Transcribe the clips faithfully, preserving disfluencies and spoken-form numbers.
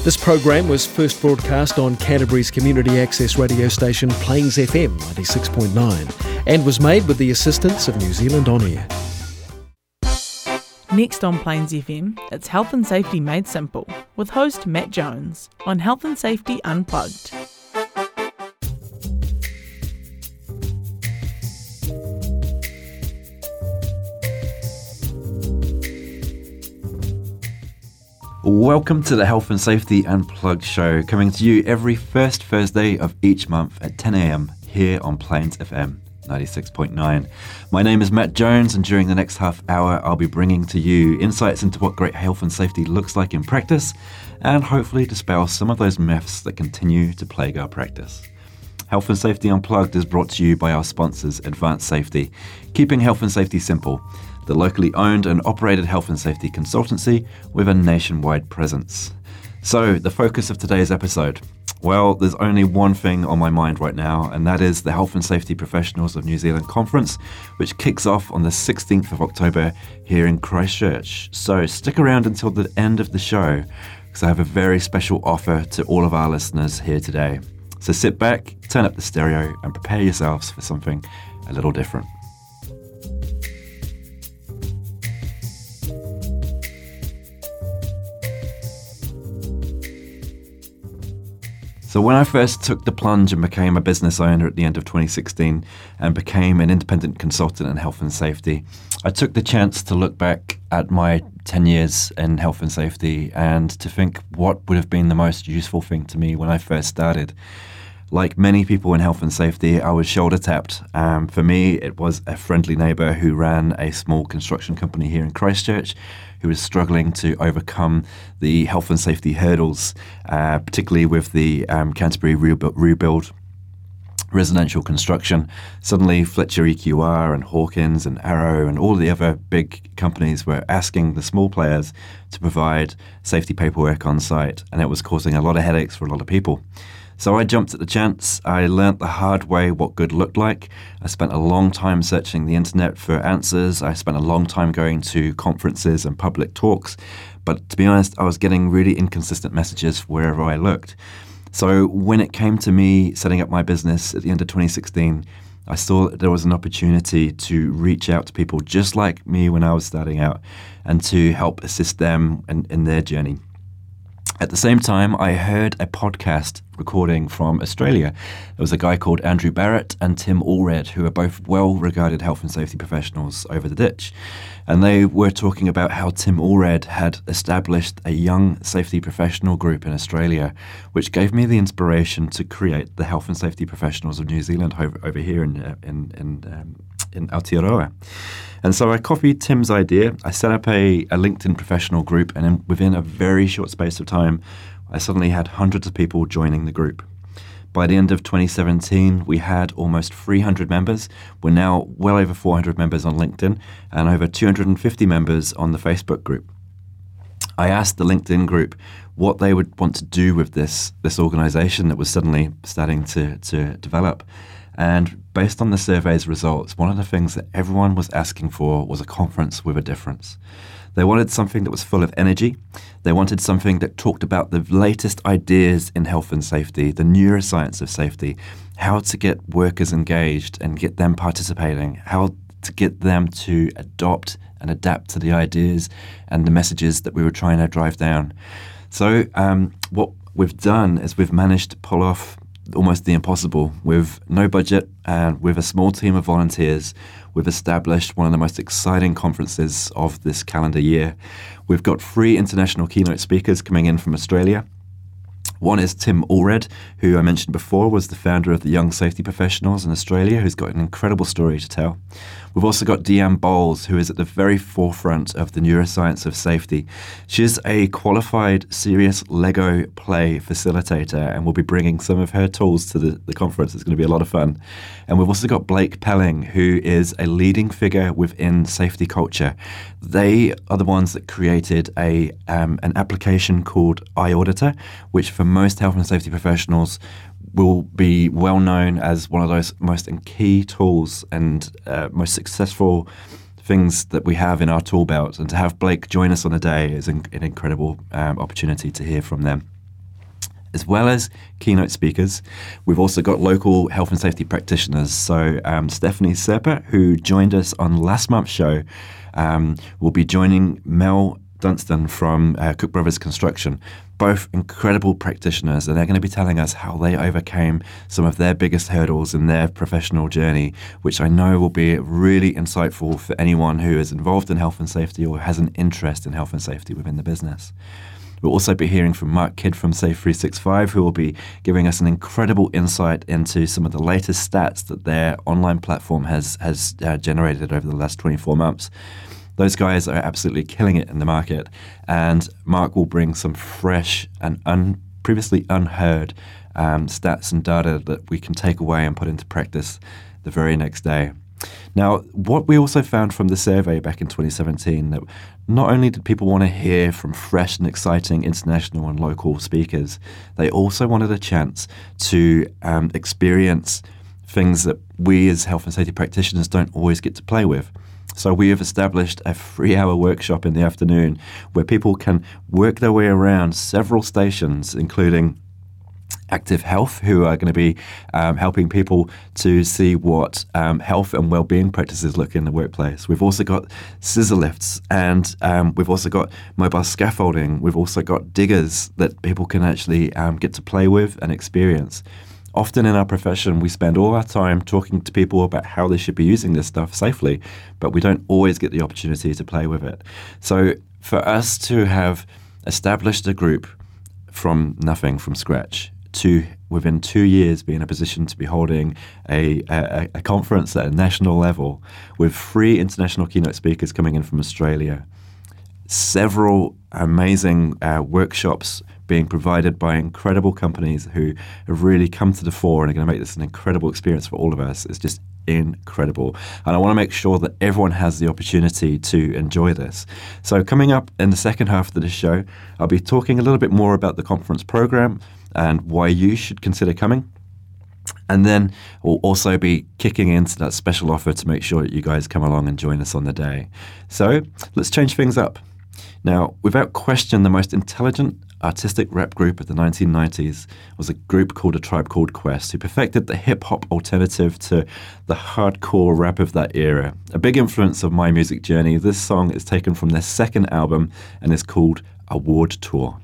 This program was first broadcast on Canterbury's community access radio station Plains F M ninety-six point nine and was made with the assistance of New Zealand On Air. Next on Plains F M, it's Health and Safety Made Simple with host Matt Jones on Health and Safety Unplugged. Welcome to the Health and Safety Unplugged show, coming to you every first Thursday of each month at ten a.m. here on Plains F M ninety-six point nine. My name is Matt Jones, and during the next half hour I'll be bringing to you insights into what great health and safety looks like in practice, and hopefully dispel some of those myths that continue to plague our practice. Health and Safety Unplugged is brought to you by our sponsors, Advanced Safety, keeping health and safety simple, the locally owned and operated health and safety consultancy with a nationwide presence. So, the focus of today's episode. Well, there's only one thing on my mind right now, and that is the Health and Safety Professionals of New Zealand Conference, which kicks off on the sixteenth of October here in Christchurch. So stick around until the end of the show, because I have a very special offer to all of our listeners here today. So sit back, turn up the stereo, and prepare yourselves for something a little different. So when I first took the plunge and became a business owner at the end of twenty sixteen and became an independent consultant in health and safety, I took the chance to look back at my ten years in health and safety and to think what would have been the most useful thing to me when I first started. Like many people in health and safety, I was shoulder tapped. Um, for me, it was a friendly neighbour who ran a small construction company here in Christchurch, who was struggling to overcome the health and safety hurdles, uh, particularly with the um, Canterbury rebuild, rebuild residential construction. Suddenly Fletcher E Q R and Hawkins and Arrow and all the other big companies were asking the small players to provide safety paperwork on site, and it was causing a lot of headaches for a lot of people. So I jumped at the chance. I learnt the hard way what good looked like. I spent a long time searching the internet for answers. I spent a long time going to conferences and public talks. But to be honest, I was getting really inconsistent messages wherever I looked. So when it came to me setting up my business at the end of twenty sixteen, I saw that there was an opportunity to reach out to people just like me when I was starting out and to help assist them in, in their journey. At the same time, I heard a podcast recording from Australia. There was a guy called Andrew Barrett and Tim Allred, who are both well-regarded health and safety professionals over the ditch. And they were talking about how Tim Allred had established a young safety professional group in Australia, which gave me the inspiration to create the Health and Safety Professionals of New Zealand over, over here in, in, in, um, in Aotearoa. And so I copied Tim's idea. I set up a, a LinkedIn professional group, and in, within a very short space of time, I suddenly had hundreds of people joining the group. By the end of twenty seventeen, we had almost three hundred members. We're now well over four hundred members on LinkedIn and over two hundred fifty members on the Facebook group. I asked the LinkedIn group what they would want to do with this, this organization that was suddenly starting to, to develop. And based on the survey's results, one of the things that everyone was asking for was a conference with a difference. They wanted something that was full of energy. They wanted something that talked about the latest ideas in health and safety, the neuroscience of safety, how to get workers engaged and get them participating, how to get them to adopt and adapt to the ideas and the messages that we were trying to drive down. So um, what we've done is we've managed to pull off almost the impossible. With no budget and with a small team of volunteers, we've established one of the most exciting conferences of this calendar year. We've got three international keynote speakers coming in from Australia. One is Tim Allred, who I mentioned before was the founder of the Young Safety Professionals in Australia, who's got an incredible story to tell. We've also got Deanne Bowles, who is at the very forefront of the neuroscience of safety. She's a qualified serious Lego play facilitator and will be bringing some of her tools to the, the conference. It's going to be a lot of fun. And we've also got Blake Pelling, who is a leading figure within safety culture. They are the ones that created a um, an application called iAuditor, which for most health and safety professionals will be well known as one of those most key tools and uh, most successful things that we have in our tool belt. And to have Blake join us on the day is an, an incredible um, opportunity to hear from them. as well as keynote speakers. We've also got local health and safety practitioners. So um, Stephanie Serpa, who joined us on last month's show, um, will be joining Mel Dunstan from uh, Cook Brothers Construction, both incredible practitioners, and they're going to be telling us how they overcame some of their biggest hurdles in their professional journey, which I know will be really insightful for anyone who is involved in health and safety or has an interest in health and safety within the business. We'll also be hearing from Mark Kidd from Safe three sixty-five, who will be giving us an incredible insight into some of the latest stats that their online platform has, has uh, generated over the last twenty-four months. Those guys are absolutely killing it in the market, and Mark will bring some fresh and un- previously unheard um, stats and data that we can take away and put into practice the very next day. Now, what we also found from the survey back in twenty seventeen, that not only did people want to hear from fresh and exciting international and local speakers, they also wanted a chance to um, experience things that we as health and safety practitioners don't always get to play with. So we have established a three-hour workshop in the afternoon where people can work their way around several stations, including Active Health, who are going to be um, helping people to see what um, health and well-being practices look in the workplace. We've also got scissor lifts, and um, we've also got mobile scaffolding. We've also got diggers that people can actually um, get to play with and experience. Often in our profession, we spend all our time talking to people about how they should be using this stuff safely, but we don't always get the opportunity to play with it. So for us to have established a group from nothing, from scratch, to within two years be in a position to be holding a, a, a conference at a national level with three international keynote speakers coming in from Australia, several amazing uh, workshops being provided by incredible companies who have really come to the fore and are going to make this an incredible experience for all of us. It's just incredible. And I want to make sure that everyone has the opportunity to enjoy this. So coming up in the second half of this show, I'll be talking a little bit more about the conference program and why you should consider coming. And then we'll also be kicking into that special offer to make sure that you guys come along and join us on the day. So let's change things up. Now, without question, the most intelligent artistic rap group of the nineteen nineties was a group called A Tribe Called Quest, who perfected the hip-hop alternative to the hardcore rap of that era. A big influence of my music journey, this song is taken from their second album and is called Award Tour.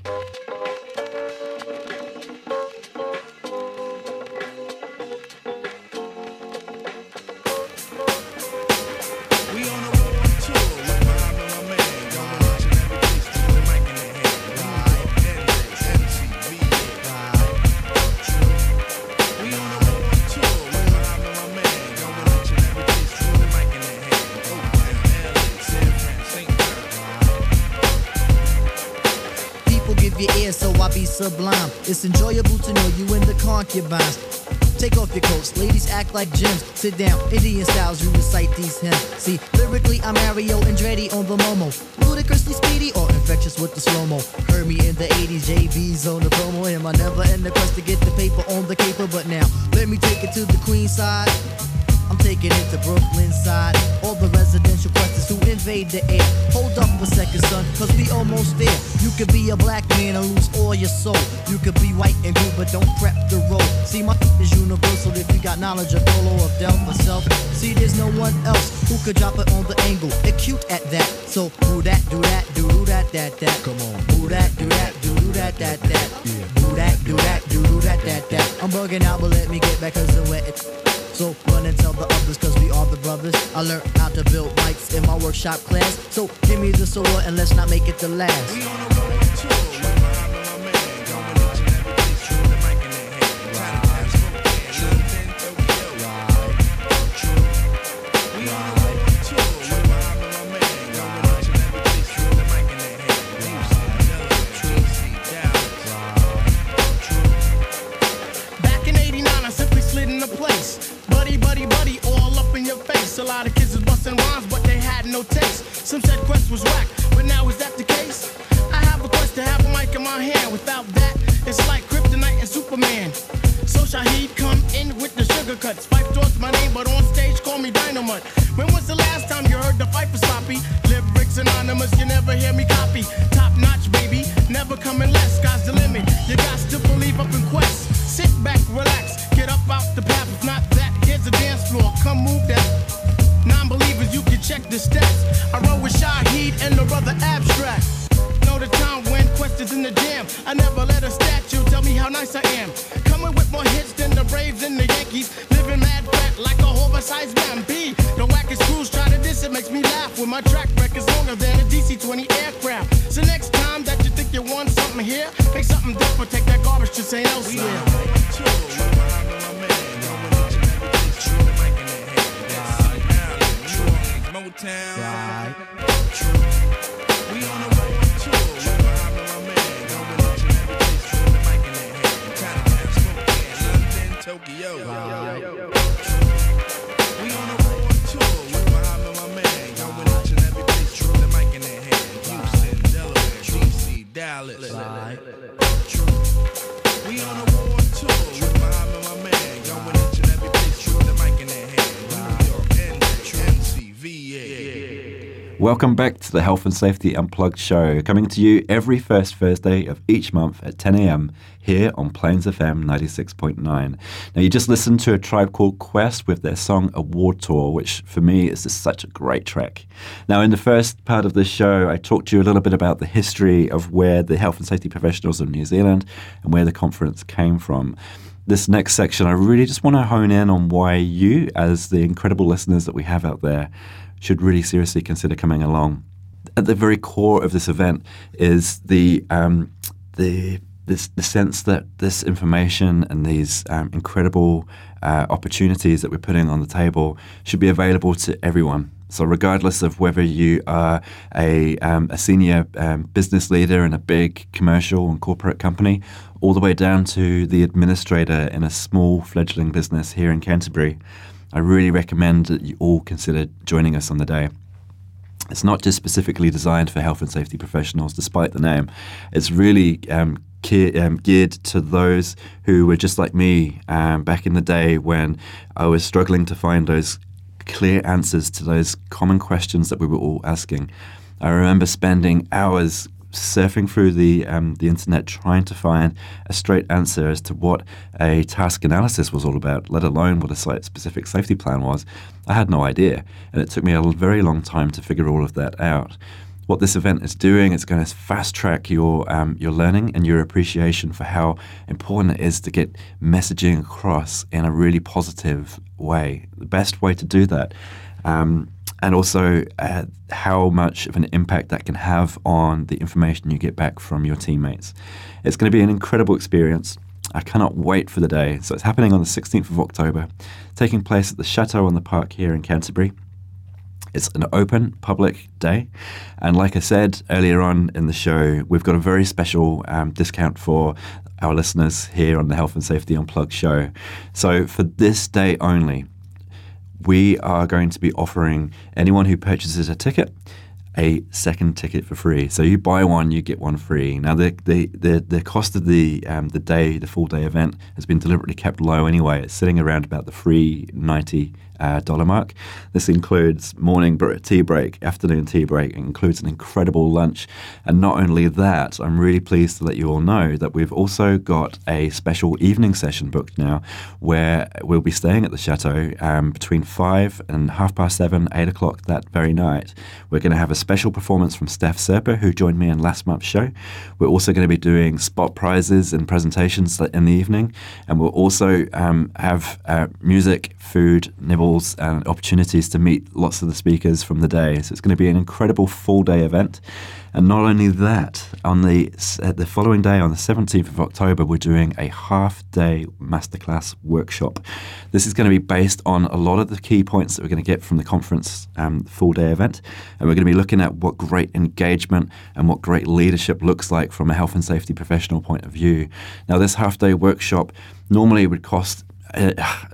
Sublime. It's enjoyable to know you in the concubines. Take off your coats, ladies act like gems. Sit down, Indian styles, you recite these hymns. See, lyrically I'm Mario Andretti on the Momo, ludicrously speedy or infectious with the slow-mo. Heard me in the eighties, J B's on the promo. Am I never in the quest to get the paper on the caper? But now, let me take it to the Queen side. I'm taking it to Brooklyn side. All the residential questions who invade the air. Hold up a second, son, cause we almost there. You could be a black man and lose all your soul. You could be white and blue, but don't prep the road. See, my is universal if you got knowledge of Dolo or Del myself. See, there's no one else who could drop it on the angle. They're cute at that. So, do that, do that, do do that, that, that. Come on. Do that, do that, do do that, that, that. Yeah. Do that, do that, do do that, that, that. I'm bugging out, but let me get back cause I'm wet. So run and tell the others, cause we are the brothers. I learned how to build bikes in my workshop class. So give me the sword and let's not make it the last. We on a road tour, with my man, going each and every place, true, the mic in their hand. Trying to pass from Tokyo, true. We on a road tour, with my man, going each and every place, true, the mic in their hand. True. Back in eighty-nine, I simply slid into place. Buddy, buddy, buddy, all up in your face. A lot of kids was busting rhymes, but they had no taste. Some said Quest was whack, but now is that the case? I have a quest to have a mic in my hand. Without that, it's like Kryptonite and Superman. So Shaheed come in with the sugar cuts. Fife towards my name, but on stage call me Dynamite. When was the last time you heard the fight for sloppy? Lyrics anonymous, you never hear me copy. Top notch, baby, never coming less. Sky's the limit. You got to believe I'm never let a statue tell me how nice I am. Coming with more hits than the Braves and the Yankees. Living mad fat like a oversized man. B, the wackest crews try to diss it, makes me laugh. When my track record's longer than a D C twenty aircraft. So next time that you think you want something here, make something different, take that garbage to Saint Elsewhere. Motown. Right. We on the road tour with Muhammad, my man. Going each and every place, with the mic in their hand. Chinatown, Spokane, London, Tokyo. Right. We on the road tour with Muhammad, my man. Going each and every place, with the mic in their hand. Houston, Delaware, D C, Dallas. Right. We on the road tour with Muhammad, my man. Going each and every place, with the mic in their hand. New York, N J, M C, V A. Welcome back to the Health and Safety Unplugged show, coming to you every first Thursday of each month at ten a.m. here on Plains F M ninety-six point nine. Now, you just listened to A Tribe Called Quest with their song Award Tour, which for me is just such a great track. Now, in the first part of this show, I talked to you a little bit about the history of where the health and safety professionals of New Zealand and where the conference came from. This next section, I really just want to hone in on why you, as the incredible listeners that we have out there, should really seriously consider coming along. At the very core of this event is the um, the this the sense that this information and these um, incredible uh, opportunities that we're putting on the table should be available to everyone. So regardless of whether you are a, um, a senior um, business leader in a big commercial and corporate company, all the way down to the administrator in a small fledgling business here in Canterbury, I really recommend that you all consider joining us on the day. It's not just specifically designed for health and safety professionals, despite the name. It's really um, ge- um, geared to those who were just like me um, back in the day when I was struggling to find those clear answers to those common questions that we were all asking. I remember spending hours surfing through the um, the internet trying to find a straight answer as to what a task analysis was all about, let alone what a site-specific safety plan was. I had no idea, and it took me a very long time to figure all of that out. What this event is doing, it's going to fast-track your um, your learning and your appreciation for how important it is to get messaging across in a really positive way. The best way to do that, um, and also uh, how much of an impact that can have on the information you get back from your teammates. It's going to be an incredible experience. I cannot wait for the day. So it's happening on the sixteenth of October, taking place at the Chateau on the Park here in Canterbury. It's an open public day, and like I said earlier on in the show, we've got a very special um, discount for our listeners here on the Health and Safety Unplugged show. So for this day only, we are going to be offering anyone who purchases a ticket a second ticket for free. So you buy one, you get one free. Now the the the, the cost of the um, the day, the full day event has been deliberately kept low anyway. It's sitting around about the free ninety uh, dollar mark. This includes morning tea break, afternoon tea break. It includes an incredible lunch, and not only that, I'm really pleased to let you all know that we've also got a special evening session booked now, where we'll be staying at the Chateau um, between five and half past seven, eight o'clock that very night. We're going to have a special performance from Steph Serper, who joined me in last month's show. We're also going to be doing spot prizes and presentations in the evening, and we'll also um, have uh, music, food, nibbles, and opportunities to meet lots of the speakers from the day. So it's going to be an incredible full-day event. And not only that, on the uh, the following day, on the seventeenth of October, we're doing a half-day masterclass workshop. This is going to be based on a lot of the key points that we're going to get from the conference um, full-day event. And we're going to be looking at what great engagement and what great leadership looks like from a health and safety professional point of view. Now, this half-day workshop normally would cost uh,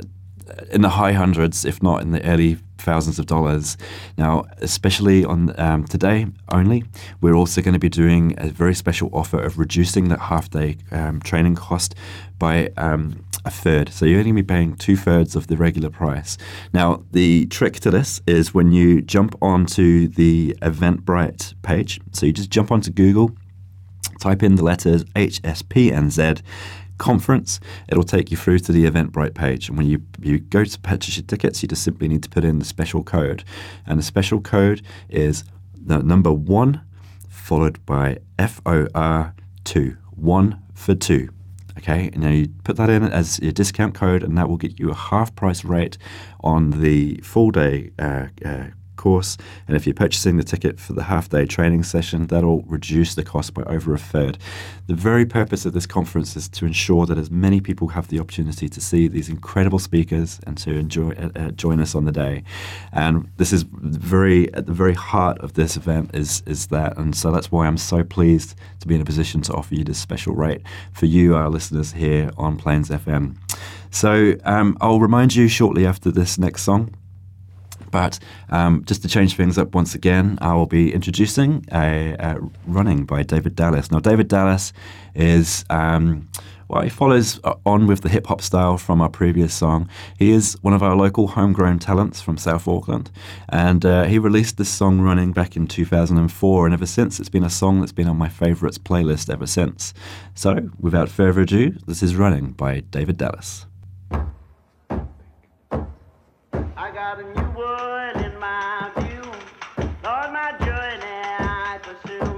in the high hundreds, if not in the early thousands of dollars. Now, especially on um, today only, we're also going to be doing a very special offer of reducing that half-day um, training cost by um, a third. So you're only going to be paying two-thirds of the regular price. Now, the trick to this is when you jump onto the Eventbrite page, so you just jump onto Google, type in the letters H S P N Z, conference, it'll take you through to the Eventbrite page. And when you, you go to purchase your tickets, you just simply need to put in the special code. And the special code is the number one followed by F O R two, one for two. Okay, and now you put that in as your discount code, and that will get you a half price rate on the full day uh, uh, course. And if you're purchasing the ticket for the half day training session, that'll reduce the cost by over a third. The very purpose of this conference is to ensure that as many people have the opportunity to see these incredible speakers and to enjoy uh, uh, join us on the day. And this is very at the very heart of this event is is that, and so that's why I'm so pleased to be in a position to offer you this special rate for you, our listeners here on Plains F M. So um, I'll remind you shortly after this next song. But um, just to change things up once again, I will be introducing a, a Running by David Dallas. Now, David Dallas is, um, well, he follows on with the hip-hop style from our previous song. He is one of our local homegrown talents from South Auckland, and uh, he released this song Running back in two thousand four, and ever since it's been a song that's been on my favourites playlist ever since. So, without further ado, this is Running by David Dallas. I got a new world in my view, Lord, my journey I pursue.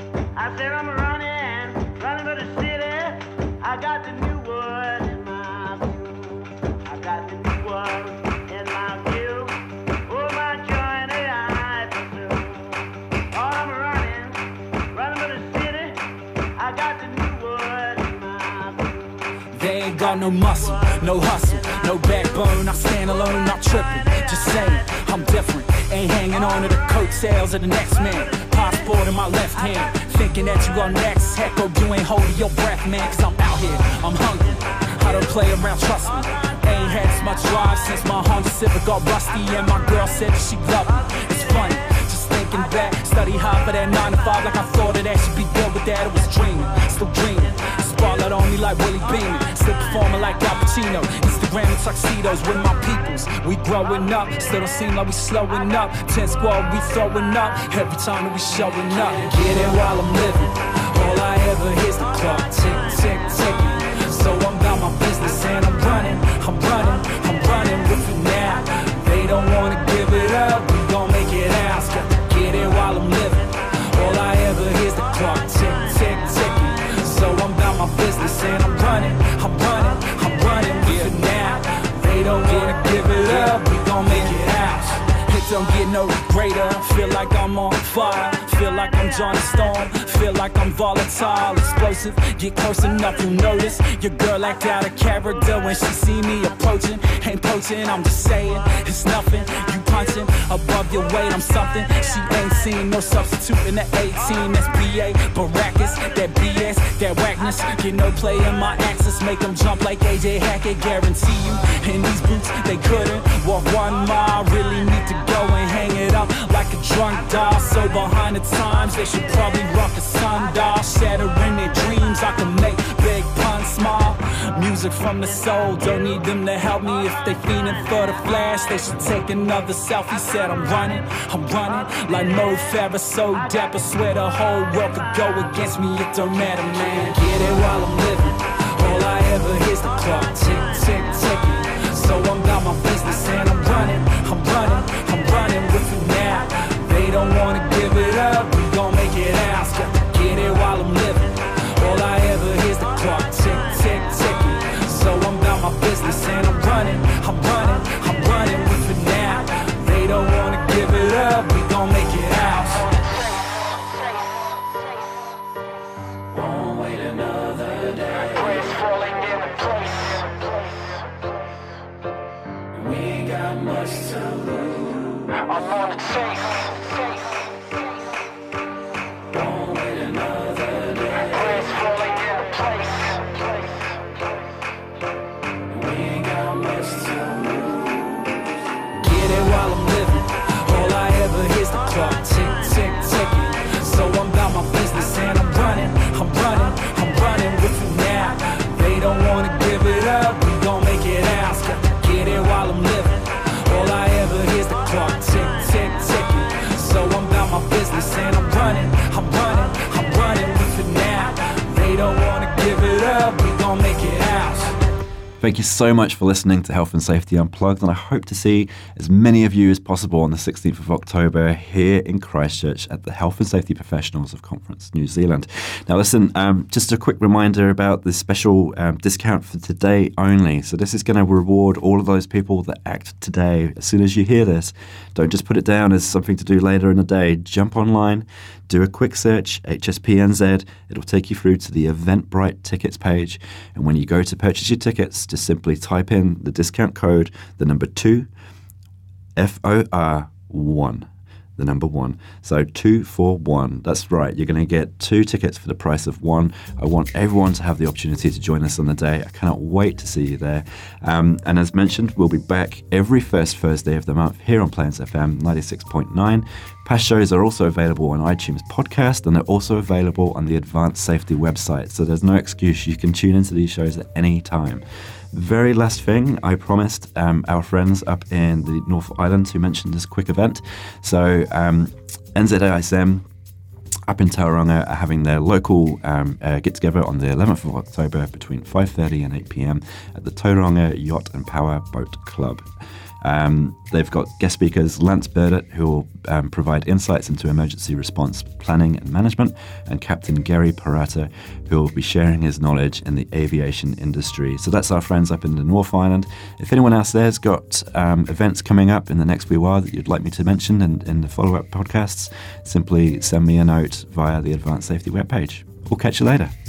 I said I'm running, running for the city. I got the new world in my view. I got the new world in my view. Oh, my journey I pursue. Lord, I'm running, running for the city. I got the new world in my view. They ain't got no muscle, no hustle, no backbone. I stand alone, not tripping. Just saying, I'm different. Ain't hanging on to the coattails of the next man. Passport in my left hand, thinking that you are next. Heck, oh, you ain't holding your breath, man. Cause I'm out here, I'm hungry. I don't play around, trust me. Ain't had as much drive since my Honda Civic got rusty, and my girl said that she loved me. It's funny, just thinking back. Study hard for that nine to five, like I thought that I should be good with that. It was dreaming, still dreaming. Spotlight on me like Willie Beeman, still performing like Al Pacino. Instagram and tuxedos with my peoples. We growing up, still don't seem like we slowing up. Ten squad, we throwing up every time that we showing up. Get it while I'm living. All I ever hear's the clock tick, tick, ticking. So I'm about my business and I'm running, I'm running, I'm running with it now. They don't wanna give it up, we gon' make it out. Got to get it while I'm living. All I ever hear's the clock tick, tick, ticking. So I'm about my business and I'm running, I'm running, I'm running with it now. They don't wanna give it up, we gon' make it out. It don't get no greater, feel like I'm on fire. Feel like I'm Johnny Storm, feel like I'm volatile, explosive. Get close enough, you'll notice your girl act out of character when she see me approaching. Ain't poaching, I'm just saying, it's nothing. You punching above your weight, I'm something. She ain't seen no substitute in the eighteen. That's B A, Baracus, that B S, that whackness. Get no play in my axis, make them jump like A J Hackett. Guarantee you, in these boots, they couldn't walk one mile. Really need to go and hang it up like a drunk doll. So behind the times, they should probably rock a sundial. Shattering their dreams, I can make big puns smile. Music from the soul, don't need them to help me. If they fiending for the flash, they should take another selfie. Said I'm running, I'm running like Mo Farah, so dapper. Swear the whole world could go against me, it don't matter, man. Get it while I'm living. All I ever hear's the clock tick, tick, ticking. So I'm about my business and I'm running, I'm running, I'm running with it now. They don't wanna give it up, we gon' make it out. Got to get it while I'm living. All I ever hear's the clock tick, tick, ticking. So I'm about my business and I'm running, I'm running, I'm running with it now. They don't wanna give it up, we gon' make it out. Won't wait another day. Grace falling in place. We ain't got much to lose. I'm on the chase. Won't wait another day. Grace falling in place. We ain't got much to lose. Get it while I'm living. All I ever hear's the clock tick, tick, ticking. So I'm about my business and I'm running, I'm running, I'm running with it now. They don't wanna give it up, we gon' make it out. Got to get it while I'm living. All I ever hear's the clock tick, tick, ticking. So I'm about my business and I'm running, I'm running, I'm running with it now. They don't wanna give it up, we gon' make it out. Thank you so much for listening to Health and Safety Unplugged, and I hope to see as many of you as possible on the sixteenth of October here in Christchurch at the Health and Safety Professionals of Conference New Zealand. Now listen, um, just a quick reminder about the special um, discount for today only. So this is going to reward all of those people that act today. As soon as you hear this, don't just put it down as something to do later in the day. Jump online, do a quick search, H S P N Z. It'll take you through to the Eventbrite tickets page. And when you go to purchase your tickets, just simply type in the discount code, the number two, F O R one. The number one. So two for one. That's right. You're going to get two tickets for the price of one. I want everyone to have the opportunity to join us on the day. I cannot wait to see you there. Um, and as mentioned, we'll be back every first Thursday of the month here on Plains F M ninety-six point nine. Past shows are also available on iTunes podcast, and they're also available on the Advanced Safety website. So there's no excuse. You can tune into these shows at any time. Very last thing, I promised um, our friends up in the North Island who mentioned this quick event. So um, N Z A S M up in Tauranga are having their local um, uh, get-together on the eleventh of October between five thirty and eight p.m. at the Tauranga Yacht and Power Boat Club. Um, they've got guest speakers Lance Burdett, who will um, provide insights into emergency response planning and management, and Captain Gary Parata, who will be sharing his knowledge in the aviation industry. So that's our friends up in the North Island. If anyone else there's got um, events coming up in the next wee while that you'd like me to mention in, in the follow-up podcasts, simply send me a note via the Advanced Safety webpage. We'll catch you later.